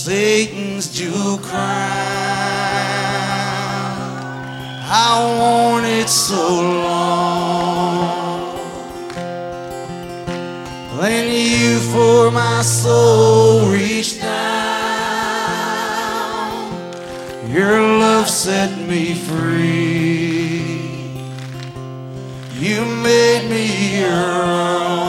Satan's jewel crown. I want it so long. Then you for my soul reached down. Your love set me free. You made me your own.